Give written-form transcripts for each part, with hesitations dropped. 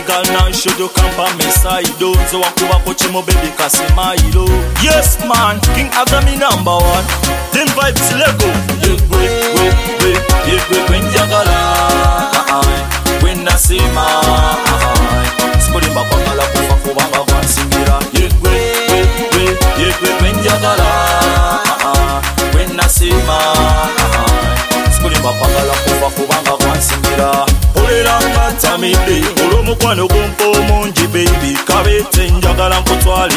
baby girl now should you come by my side. So wakuba kochimo baby kasemailo. Yes man, King Agami number one. Them vibes lego. Yegwe kwenjagala. When nasema Skulimba kwakala kufa kubanga kwansingira. Yegwe kwenjagala. When nasema Skulimba kwakala kufa kubanga kwansingira. Olelanga tamide olomukwano gumpa omungi baby kabete njagala nkutwala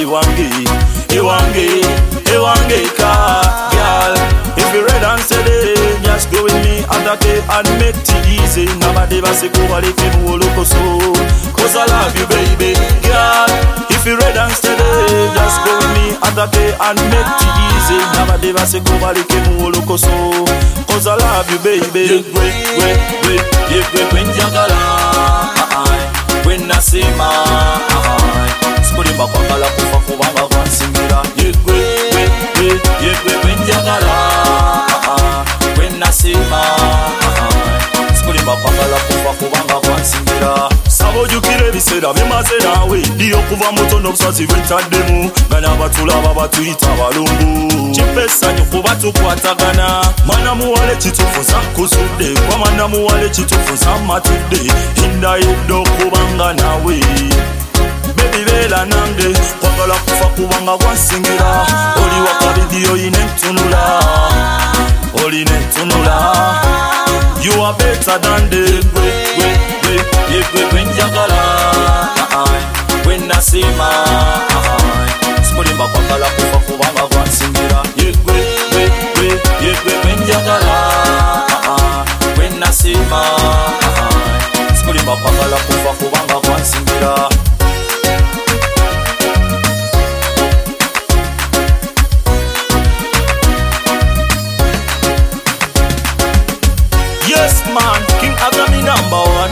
ewange ka girl. If you ready and steady, just go with me atake and make it easy. Nobody basi kubaleke muolokoso, cause I love you baby girl. If you ready and steady, just go with me atake and make it easy. Nobody basi kubaleke muolokoso, cause I love you baby. Yegwe kwenjagala. When nasema Skulimba kwakala kufa kubanga kwansingira. Yegwe kwenjagala. When nasema Skulimba kwakala kufa kubanga kwansingira. Sabojukire biseera bimaze nawe ndiyo kuva muto n'obusazi bwentaddemu nga n'abatulaba batuyita balumbu. Kipessanyu kuba tukwatagana mwana muwale kitufuza nkuzudde kwa mwana muwale kitufuza matudde inda yeddo kubanga nawe baby beera nange kwagala kufa kubanga kwansingira. Oli wakabidi oyina entunula you are better than the Yegwe kwenjagala. When nasema Skulimba kwakala kufa kubanga kwansingira. Yegwe kwenjagala. When nasema Skulimba kwakala kufa kubanga kwansingira. Yes man, King Agami number one.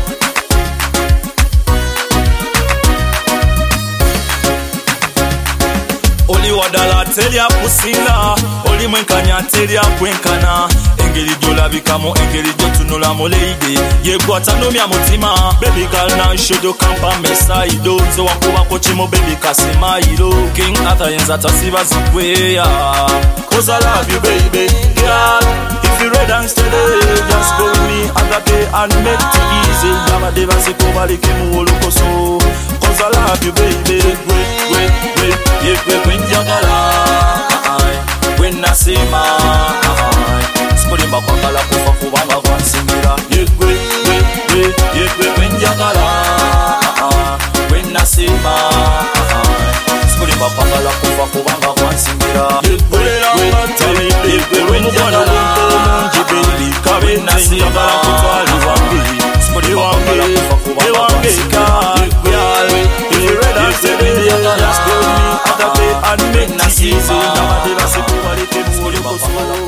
Oli wadala telia kusinga, oli mwenkanya telia kwenkana. Engeri gyolabikamu, engeri gyotunula muleide. Yegwatanumya mutima, baby girl now should you come by my side. So wakubako chimo baby kasemailo. King Athayenza tasiba zikweya, cause I love you baby girl. If you ready and steady, just go with me atake and make it easy. Nobody basi kubaleke muolokoso, cause I love you baby. Yegwe kwenjagala. When nasema Skulimba kwakala kufa kubanga kwansingira. Yegwe kwenjagala. When nasema Skulimba kwakala kufa kubanga kwansingira. Yegwe kwenjagala. Baby kabena siyagala kutwala ewange ka girl. If you ready and steady, just go with me atake and make it easy. Nobody basi kubaleke muolokoso.